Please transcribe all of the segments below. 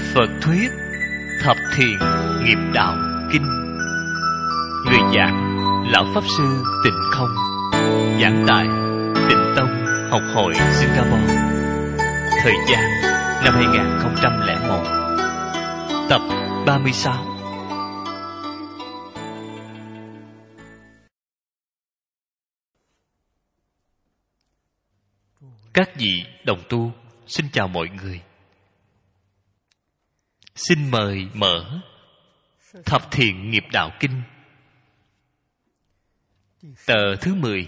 Phật thuyết Thập Thiện Nghiệp Đạo Kinh. Người giảng Lão Pháp Sư Tịnh Không, giảng tại Tịnh Tông Học hội Singapore. Thời gian năm 2001. Tập 36. Các vị đồng tu, xin chào mọi người. Xin mời mở Thập Thiện Nghiệp Đạo Kinh, tờ thứ 10.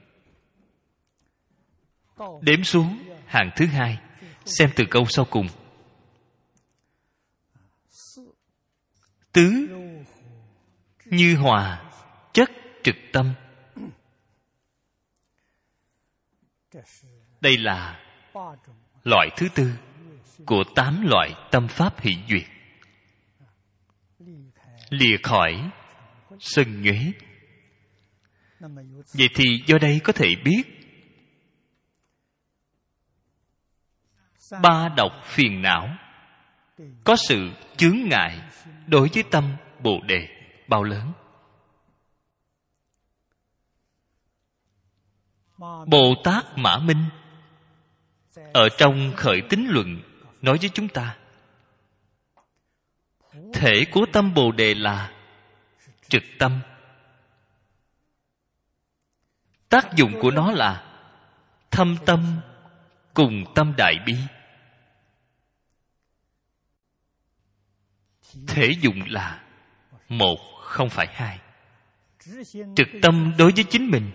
Đếm xuống hàng thứ 2, xem từ câu sau cùng. Tứ như hòa chất trực tâm. Đây là loại thứ tư của 8 loại tâm pháp hỷ duyệt. Lìa khỏi sân nhuế. Vậy thì do đây có thể biết ba độc phiền não có sự chướng ngại đối với tâm Bồ Đề bao lớn. Bồ Tát Mã Minh ở trong Khởi Tín Luận nói với chúng ta, thể của tâm Bồ Đề là trực tâm. Tác dụng của nó là thâm tâm cùng tâm đại bi. Thể dụng là một, không phải hai. Trực tâm đối với chính mình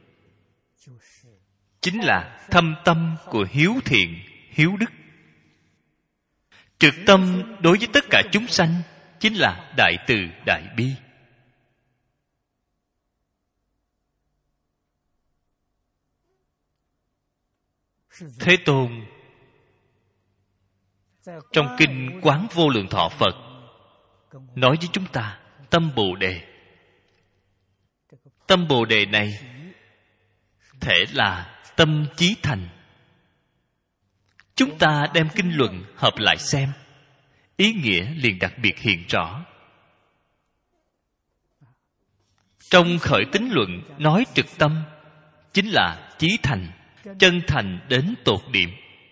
chính là thâm tâm của hiếu thiện, hiếu đức. Trực tâm đối với tất cả chúng sanh chính là đại từ, đại bi. Thế Tôn trong kinh Quán Vô Lượng Thọ Phật nói với chúng ta tâm Bồ Đề. Tâm Bồ Đề này thể là tâm chí thành. Chúng ta đem kinh luận hợp lại xem, ý nghĩa liền đặc biệt hiện rõ. Trong Khởi Tín Luận nói trực tâm chính là chí thành, chân thành đến tột điểm.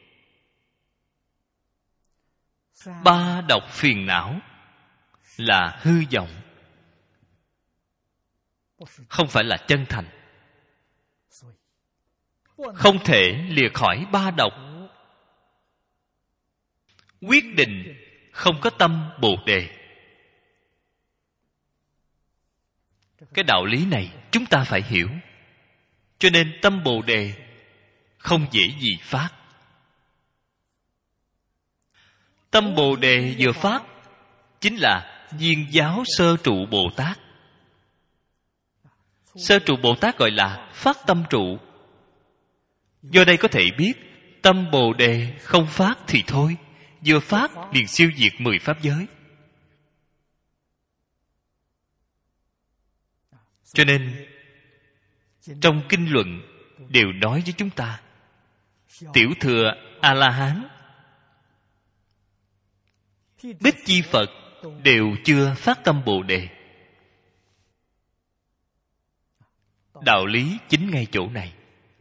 Ba độc phiền não là hư vọng, không phải là chân thành. Không thể lìa khỏi ba độc. Quyết định không có tâm Bồ Đề. Cái đạo lý này chúng ta phải hiểu. Cho nên tâm Bồ Đề không dễ gì phát. Tâm Bồ Đề vừa phát chính là Viên Giáo Sơ Trụ Bồ Tát. Sơ Trụ Bồ Tát gọi là phát tâm trụ. Do đây có thể biết tâm Bồ Đề không phát thì thôi, vừa phát liền siêu diệt 10 pháp giới. Cho nên trong kinh luận đều nói với chúng ta, tiểu thừa A-la-hán, Bích Chi Phật đều chưa phát tâm Bồ Đề. Đạo lý chính ngay chỗ này.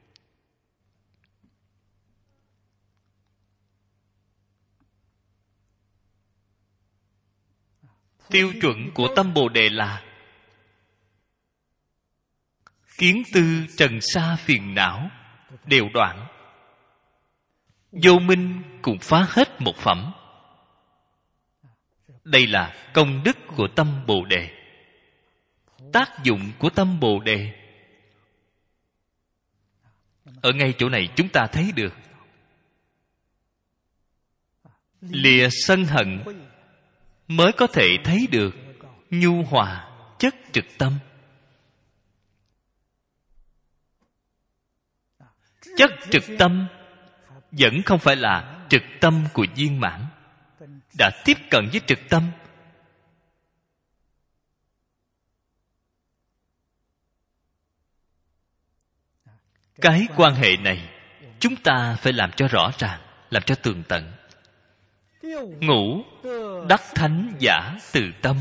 Tiêu chuẩn của tâm Bồ Đề là kiến tư trần sa phiền não đều đoạn, vô minh cũng phá hết một phẩm. Đây là công đức của tâm Bồ Đề. Tác dụng của tâm Bồ Đề ở ngay chỗ này chúng ta thấy được. Lìa sân hận mới có thể thấy được nhu hòa chất trực tâm. Chất trực tâm vẫn không phải là trực tâm của viên mãn. Đã tiếp cận với trực tâm. Cái quan hệ này chúng ta phải làm cho rõ ràng, làm cho tường tận. ngũ đắc thánh giả từ tâm.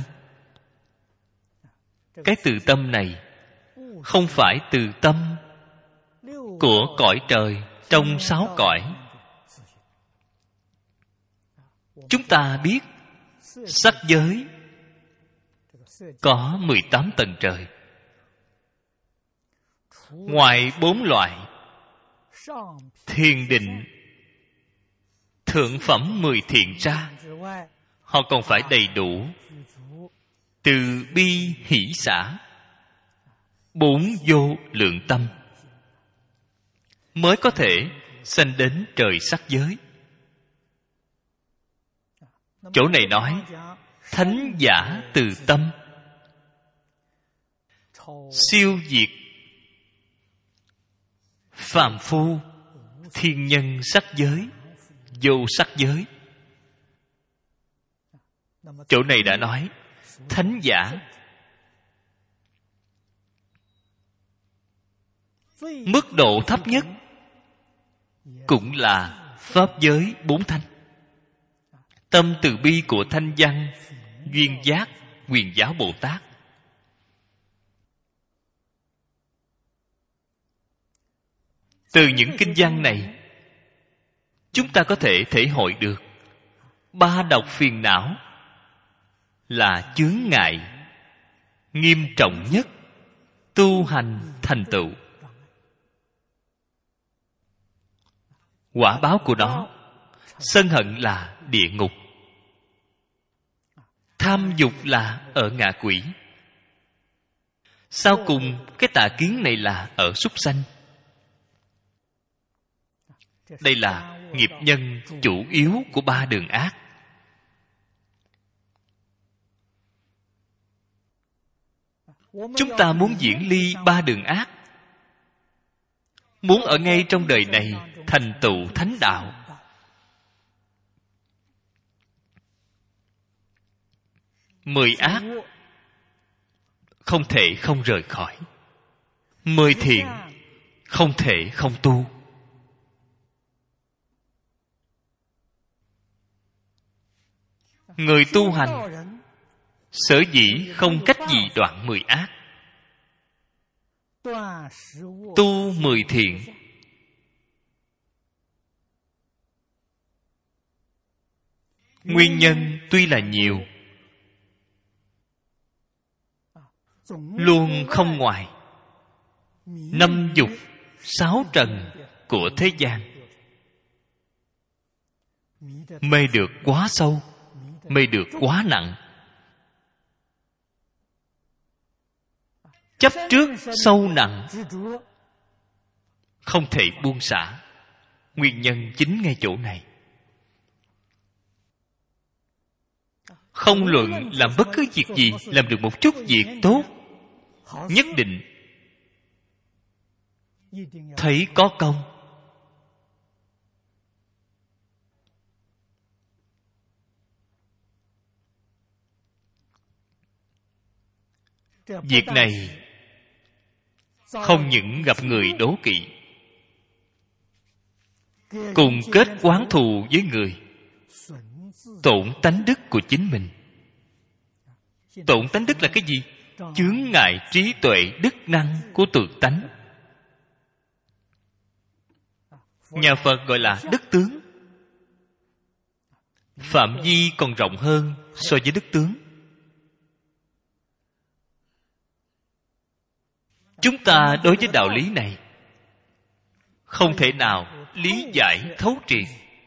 Cái từ tâm này không phải từ tâm của cõi trời trong 6 cõi. Chúng ta biết sắc giới có 18 tầng trời. Ngoài 4 loại thiền định, thượng phẩm 10 thiện ra, họ còn phải đầy đủ từ bi hỷ xả, 4 vô lượng tâm, mới có thể sanh đến trời sắc giới. Chỗ này nói thánh giả từ tâm, siêu diệt phàm phu thiên nhân sắc giới, vô sắc giới. Chỗ này đã nói thánh giả. Mức độ thấp nhất cũng là pháp giới 4 thanh. Tâm từ bi của Thanh Văn, Duyên Giác, Huyền Giáo Bồ Tát. Từ những kinh văn này, chúng ta có thể thể hội được 3 độc phiền não là chướng ngại nghiêm trọng nhất tu hành thành tựu. Quả báo của nó, sân hận là địa ngục, tham dục là ở ngạ quỷ, sau cùng cái tà kiến này là ở súc sanh. Đây là nghiệp nhân chủ yếu của 3 đường ác. Chúng ta muốn diễn ly 3 đường ác, muốn ở ngay trong đời này thành tựu thánh đạo, mười ác không thể không rời khỏi, 10 thiện không thể không tu. Người tu hành sở dĩ không cách gì đoạn 10 ác, tu 10 thiện, nguyên nhân tuy là nhiều, luôn không ngoài 5 dục 6 trần của thế gian. Mê được quá sâu, mê được quá nặng, chấp trước sâu nặng, không thể buông xả. Nguyên nhân chính ngay chỗ này. Không luận làm bất cứ việc gì, làm được một chút việc tốt, nhất định thấy có công. Việc này không những gặp người đố kỵ, cùng kết oán thù với người, tổn tánh đức của chính mình. Tổn tánh đức là cái gì? Chướng ngại trí tuệ đức năng của tự tánh. Nhà Phật gọi là đức tướng. Phạm vi còn rộng hơn so với đức tướng. Chúng ta đối với đạo lý này không thể nào lý giải thấu triệt.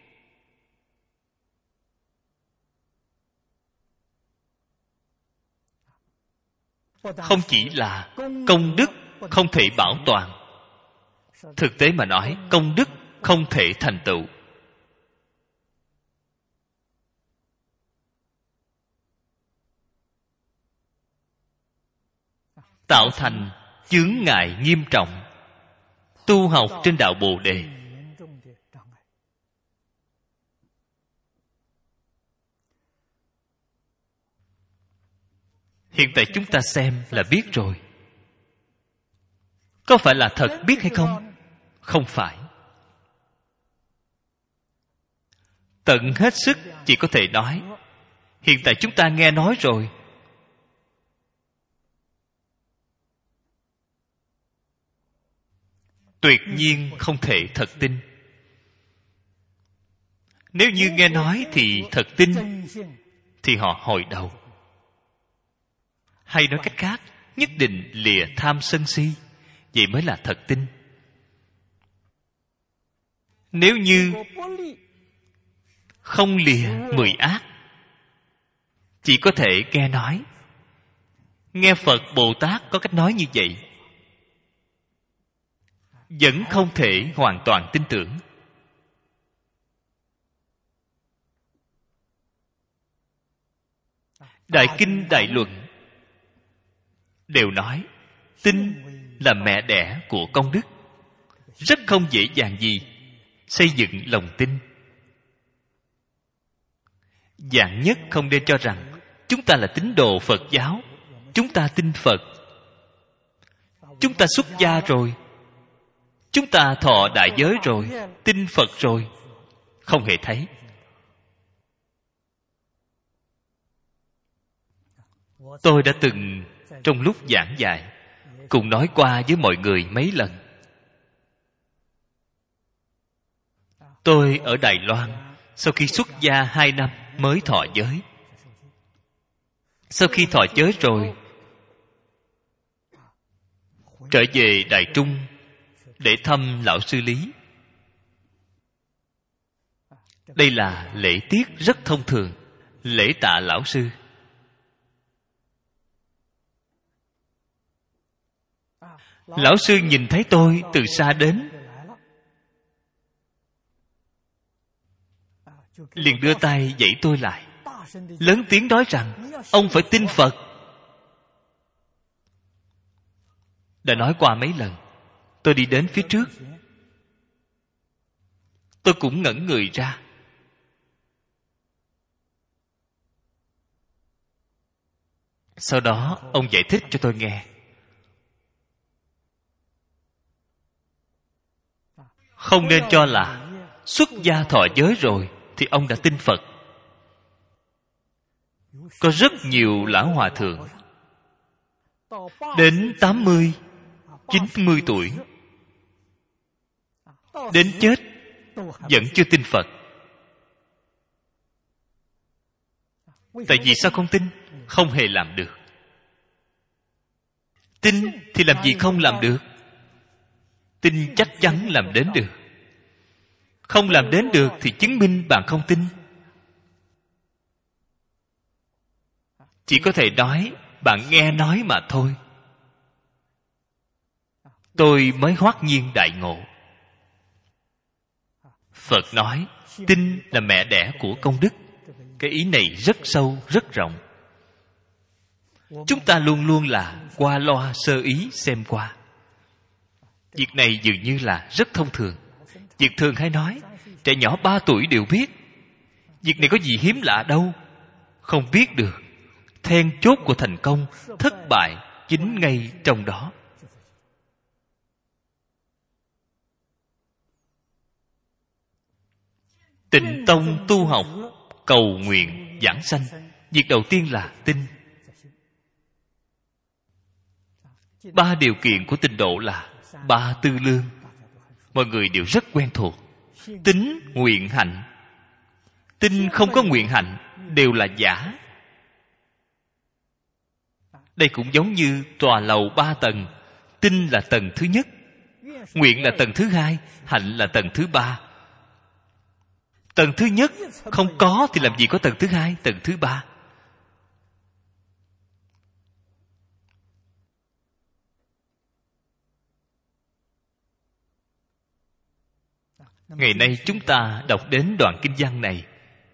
Không chỉ là công đức không thể bảo toàn, thực tế mà nói, công đức không thể thành tựu. Tạo thành chướng ngại nghiêm trọng tu học trên đạo Bồ Đề. Hiện tại chúng ta xem là biết rồi. Có phải là thật biết hay không? Không phải. Tận hết sức chỉ có thể nói. Hiện tại chúng ta nghe nói rồi. Tuyệt nhiên không thể thật tin. Nếu như nghe nói thì thật tin, thì họ hồi đầu. Hay nói cách khác, nhất định lìa tham sân si, vậy mới là thật tin. Nếu như không lìa 10 ác, chỉ có thể nghe nói. Nghe Phật Bồ Tát có cách nói như vậy, vẫn không thể hoàn toàn tin tưởng. Đại Kinh Đại Luận đều nói tin là mẹ đẻ của công đức. Rất không dễ dàng gì xây dựng lòng tin. Dạng nhất không nên cho rằng chúng ta là tín đồ Phật giáo, chúng ta tin Phật, chúng ta xuất gia rồi, chúng ta thọ đại giới rồi, tin Phật rồi. Không hề thấy. Tôi đã từng trong lúc giảng dạy cùng nói qua với mọi người mấy lần. Tôi ở Đài Loan, sau khi xuất gia 2 năm mới thọ giới. Sau khi thọ giới rồi, trở về Đại Trung để thăm lão sư Lý. Đây là lễ tiết rất thông thường, lễ tạ lão sư. Lão sư nhìn thấy tôi từ xa đến, liền đưa tay dãy tôi lại, lớn tiếng nói rằng ông phải tin Phật. Đã nói qua mấy lần. Tôi đi đến phía trước, tôi cũng ngẩn người ra. Sau đó ông giải thích cho tôi nghe. Không nên cho là xuất gia thọ giới rồi thì ông đã tin Phật. Có rất nhiều lão hòa thượng đến 80, 90 tuổi, đến chết vẫn chưa tin Phật. Tại vì sao không tin? Không hề làm được. Tin thì làm gì không làm được? Tin chắc chắn làm đến được. Không làm đến được thì chứng minh bạn không tin. Chỉ có thể nói bạn nghe nói mà thôi. Tôi mới hoát nhiên đại ngộ. Phật nói tin là mẹ đẻ của công đức. Cái ý này rất sâu, rất rộng. Chúng ta luôn luôn là qua loa sơ ý xem qua. Việc này dường như là rất thông thường. Việc thường hay nói trẻ nhỏ 3 tuổi đều biết. Việc này có gì hiếm lạ đâu. Không biết được. Then chốt của thành công, thất bại chính ngay trong đó. Tịnh tông tu học, cầu nguyện, giảng sanh, việc đầu tiên là tin. 3 điều kiện của tịnh độ là 3 tư lương. Mọi người đều rất quen thuộc. Tín, nguyện, hạnh. Tin không có nguyện hạnh đều là giả. Đây cũng giống như tòa lầu 3 tầng. Tin là tầng thứ nhất, nguyện là tầng thứ 2, hạnh là tầng thứ 3. Tầng thứ nhất không có thì làm gì có tầng thứ 2, tầng thứ 3. Ngày nay chúng ta đọc đến đoạn kinh văn này,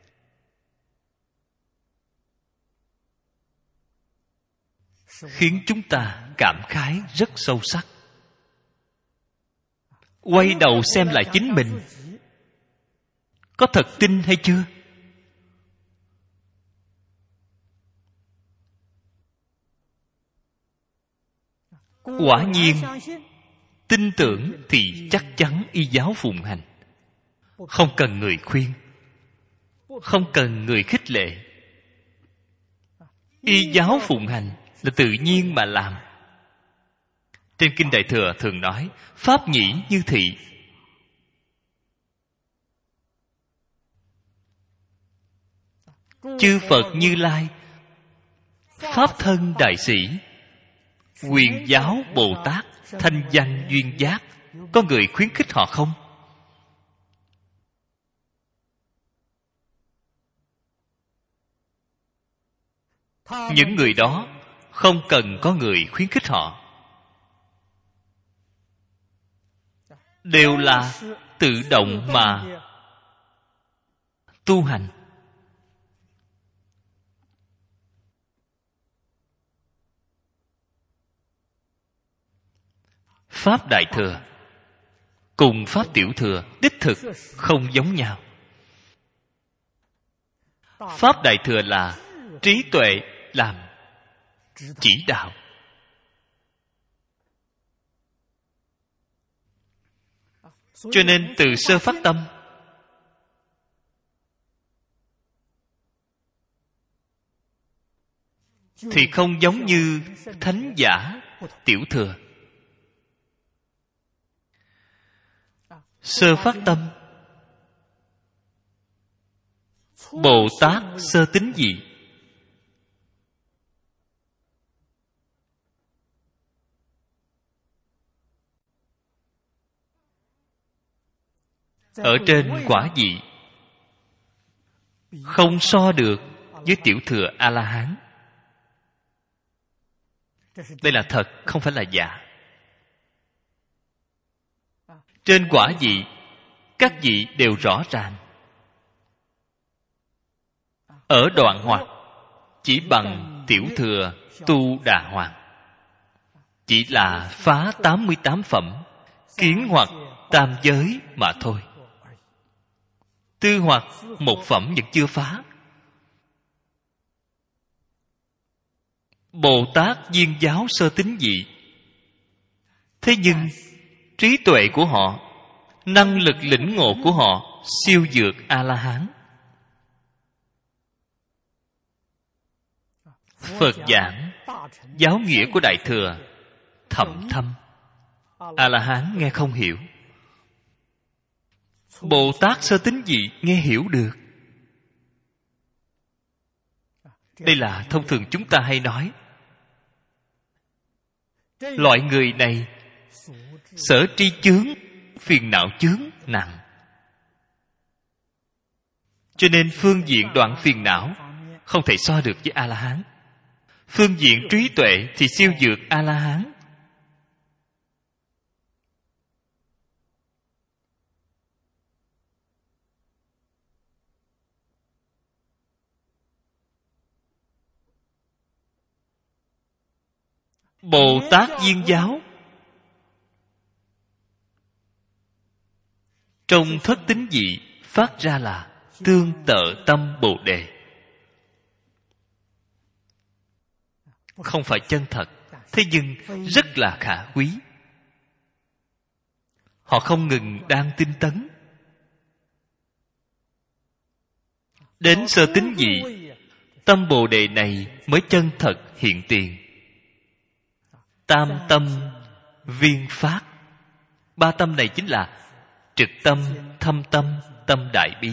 khiến chúng ta cảm khái rất sâu sắc. Quay đầu xem lại chính mình, có thật tin hay chưa? Quả nhiên tin tưởng thì chắc chắn y giáo phụng hành, không cần người khuyên. không cần người khích lệ. Y giáo phụng hành là tự nhiên mà làm. Trên Kinh Đại Thừa thường nói pháp nhĩ như thị. Chư Phật Như Lai, pháp thân đại sĩ, Quyền Giáo Bồ Tát, thanh danh duyên giác, có người khuyến khích họ không? Những người đó không cần có người khuyến khích họ, đều là tự động mà tu hành. Pháp Đại Thừa cùng Pháp Tiểu Thừa đích thực không giống nhau. Pháp Đại Thừa là trí tuệ làm chỉ đạo. Cho nên từ sơ phát tâm thì không giống như thánh giả Tiểu Thừa. Sơ phát tâm, Bồ Tát sơ tính gì? Ở trên quả vị không so được với Tiểu Thừa A-la-hán. Đây là thật, không phải là giả. Trên quả vị các vị đều rõ ràng. Ở đoạn hoặc chỉ bằng Tiểu Thừa Tu Đà Hoàng, chỉ là phá 88 phẩm kiến hoặc tam giới mà thôi. Tư hoặc một phẩm vẫn chưa phá. Bồ Tát Viên Giáo sơ tính dị. Thế nhưng trí tuệ của họ, năng lực lĩnh ngộ của họ siêu vượt A-la-hán. Phật giảng giáo nghĩa của Đại Thừa thậm thâm, A-la-hán nghe không hiểu. Bồ Tát sơ tính gì nghe hiểu được. Đây là thông thường chúng ta hay nói. Loại người này sở tri chướng, phiền não chướng nặng, cho nên phương diện đoạn phiền não không thể so được với A-la-hán. Phương diện trí tuệ thì siêu vượt A-la-hán. Bồ Tát Viên Giáo trong thất tín dị phát ra là tương tự tâm Bồ Đề. Không phải chân thật, thế nhưng rất là khả quý. Họ không ngừng đang tinh tấn. Đến sơ tín dị, tâm Bồ Đề này mới chân thật hiện tiền. Tam tâm viên phát. Ba tâm này chính là trực tâm, thâm tâm, tâm đại bi.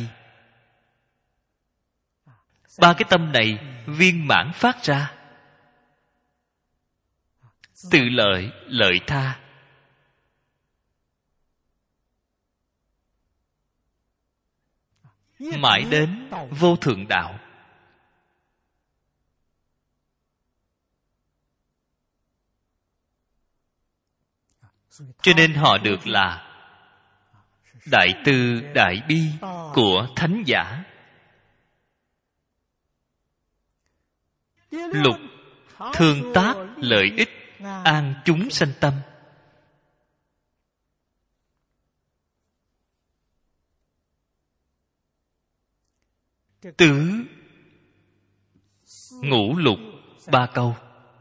Ba cái tâm này viên mãn phát ra. Tự lợi, lợi tha. Mãi đến vô thượng đạo. Cho nên họ được là đại từ đại bi của thánh giả. Lục thương tác lợi ích, an chúng sanh tâm. Tứ ngũ lục ba câu,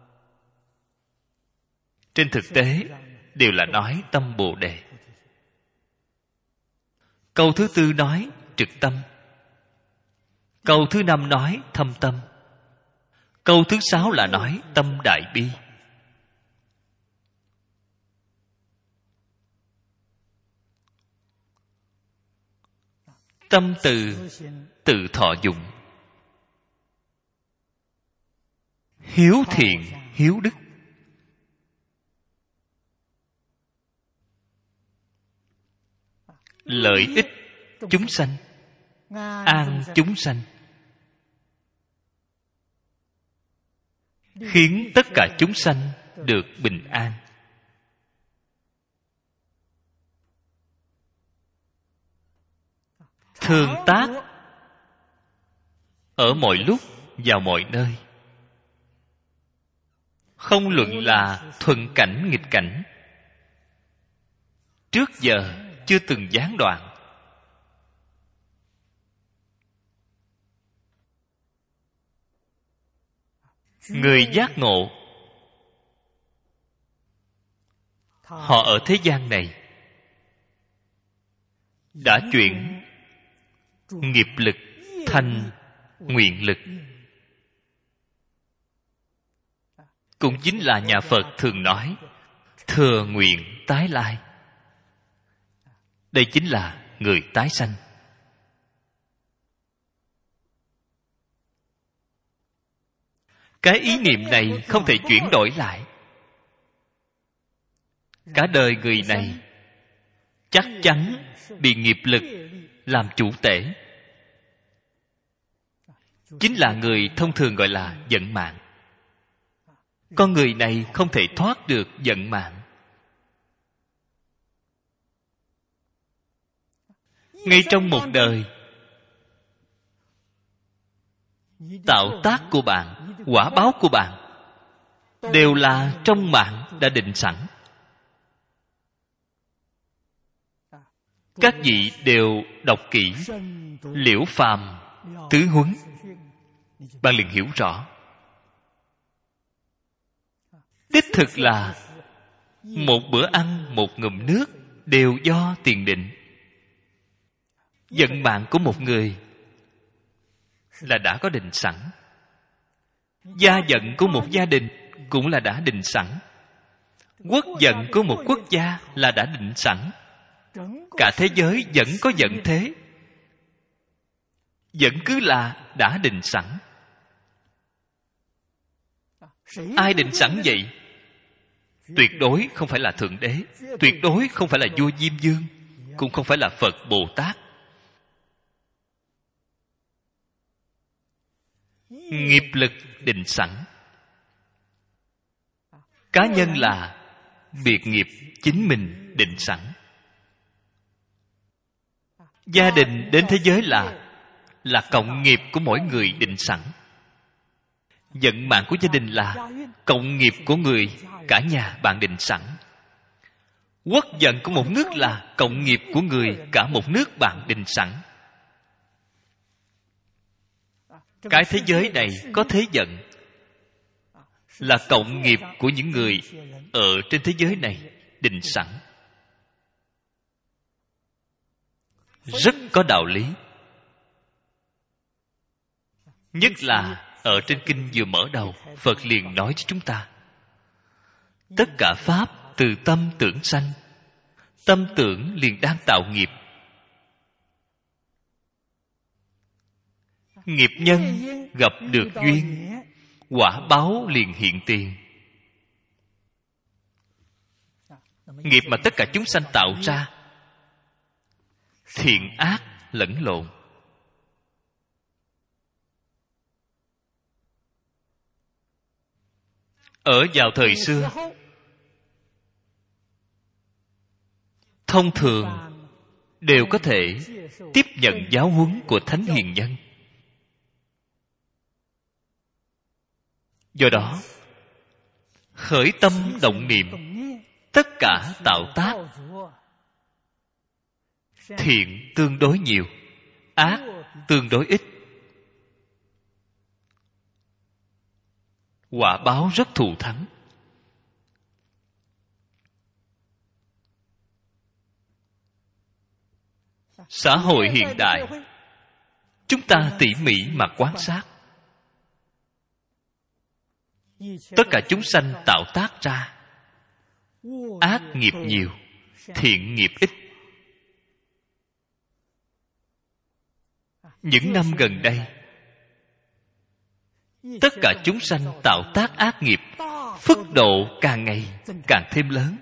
trên thực tế đều là nói tâm Bồ Đề. Câu thứ tư nói trực tâm. Câu thứ 5 nói thâm tâm. Câu thứ 6 là nói tâm đại bi. Tâm từ tự thọ dụng, hiếu thiện hiếu đức, lợi ích chúng sanh, an chúng sanh, khiến tất cả chúng sanh được bình an. Thường tác ở mọi lúc, vào mọi nơi, không luận là thuận cảnh nghịch cảnh, trước giờ chưa từng gián đoạn. Người giác ngộ, họ ở thế gian này đã chuyển nghiệp lực thành nguyện lực, cũng chính là nhà Phật thường nói thừa nguyện tái lai. Đây chính là người tái sanh. Cái ý niệm này không thể chuyển đổi lại. Cả đời người này chắc chắn bị nghiệp lực làm chủ tể. Chính là người thông thường gọi là vận mạng. Con người này không thể thoát được vận mạng. Ngay trong một đời, tạo tác của bạn, quả báo của bạn đều là trong mạng đã định sẵn. Các vị đều đọc kỹ Liễu Phàm Tứ Huấn, bạn liền hiểu rõ. Đích thực là một bữa ăn, một ngụm nước đều do tiền định. Vận mạng của một người là đã có định sẵn. Gia vận của một gia đình cũng là đã định sẵn. Quốc vận của một quốc gia là đã định sẵn. Cả thế giới vẫn có vận thế, vẫn cứ là đã định sẵn. Ai định sẵn vậy? Tuyệt đối không phải là Thượng Đế, tuyệt đối không phải là vua Diêm Vương, cũng không phải là Phật Bồ Tát. Nghiệp lực định sẵn. Cá nhân là biệt nghiệp chính mình định sẵn. Gia đình đến thế giới là cộng nghiệp của mỗi người định sẵn. Vận mạng của gia đình là cộng nghiệp của người cả nhà bạn định sẵn. Quốc vận của một nước là cộng nghiệp của người cả một nước bạn định sẵn. Cái thế giới này có thế vận là cộng nghiệp của những người ở trên thế giới này định sẵn. Rất có đạo lý. Nhất là ở trên kinh vừa mở đầu, Phật liền nói cho chúng ta: tất cả pháp từ tâm tưởng sanh, tâm tưởng liền đang tạo nghiệp. Nghiệp nhân gặp được duyên, quả báo liền hiện tiền. Nghiệp mà tất cả chúng sanh tạo ra, thiện ác lẫn lộn. Ở vào thời xưa, thông thường đều có thể tiếp nhận giáo huấn của thánh hiền nhân. Do đó, khởi tâm động niệm, tất cả tạo tác, thiện tương đối nhiều, ác tương đối ít. Quả báo rất thù thắng. Xã hội hiện đại Chúng ta tỉ mỉ mà quan sát, tất cả chúng sanh tạo tác ra ác nghiệp nhiều, thiện nghiệp ít. Những năm gần đây, tất cả chúng sanh tạo tác ác nghiệp, phức độ càng ngày càng thêm lớn.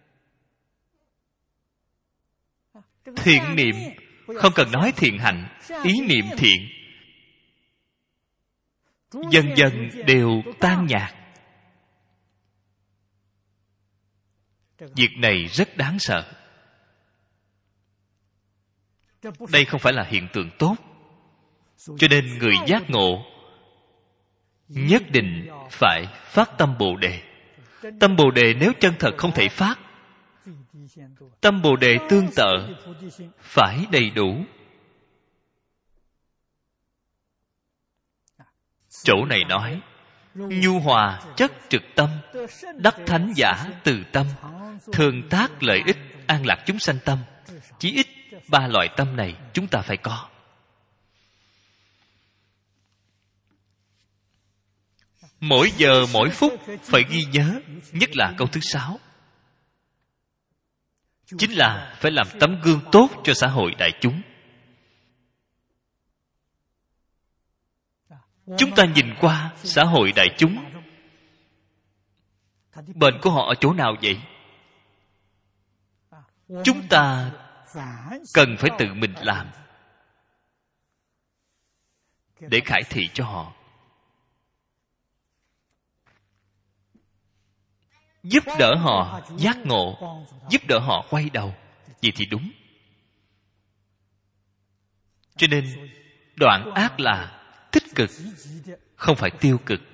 Thiện niệm, không cần nói thiện hạnh, ý niệm thiện dần dần đều tan nhạt. Việc này rất đáng sợ. Đây không phải là hiện tượng tốt. Cho nên người giác ngộ nhất định phải phát tâm Bồ Đề. Tâm Bồ Đề nếu chân thật không thể phát, tâm Bồ Đề tương tự phải đầy đủ. Chỗ này nói nhu hòa chất trực tâm, đắc thánh giả từ tâm, thường tác lợi ích, an lạc chúng sanh tâm. Chí ít 3 loại tâm này chúng ta phải có. Mỗi giờ mỗi phút phải ghi nhớ, nhất là câu thứ 6, chính là phải làm tấm gương tốt cho xã hội đại chúng. Chúng ta nhìn qua xã hội đại chúng, bệnh của họ ở chỗ nào vậy? Chúng ta cần phải tự mình làm để khải thị cho họ, giúp đỡ họ giác ngộ, giúp đỡ họ quay đầu. Vậy thì đúng. Cho nên đoạn ác là tích cực, không phải tiêu cực.